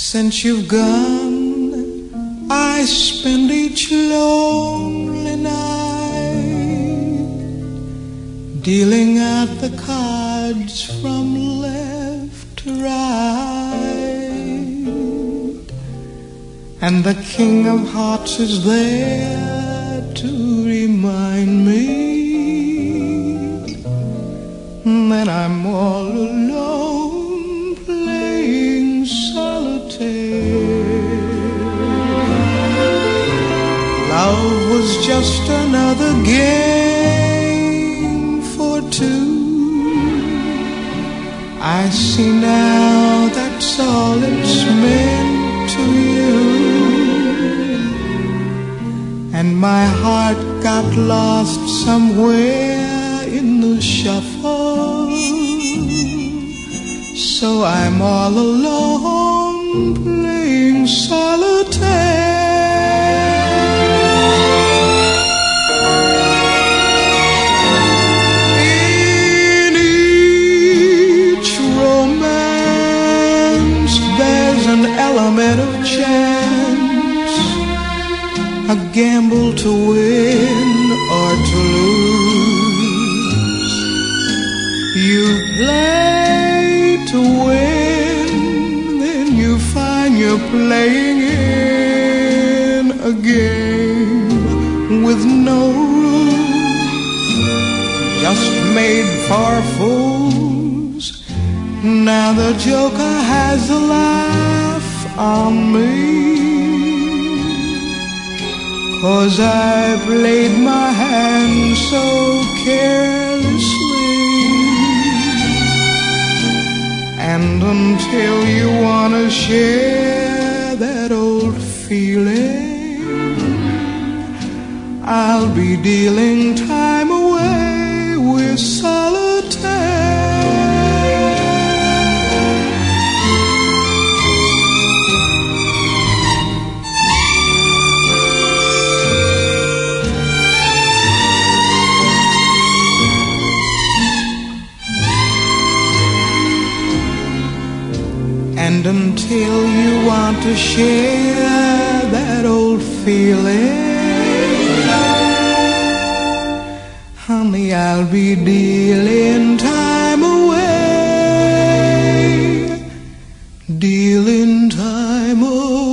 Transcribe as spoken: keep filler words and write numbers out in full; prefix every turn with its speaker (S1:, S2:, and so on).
S1: Since you've gone, I spend each lonely night dealing out the cards from left to right, and the King of Hearts is there to remind me that I'm all alone playing solitaire. Love was just another game for two. I see now that's all it's meant to you, and my heart got lost somewhere in the shuffle. So I'm all alone playing solitaire. In each romance there's an element of chance, a gamble to win or to lose. You play to win, then you find you're playing in a game with no rules, just made for fools. Now the joker has a laugh on me, 'cause I've laid my hand so carelessly. And until you wanna share that old feeling, I'll be dealing time away with solitaire. And until you want to share that old feeling, honey, I'll be dealing time away, dealing time away.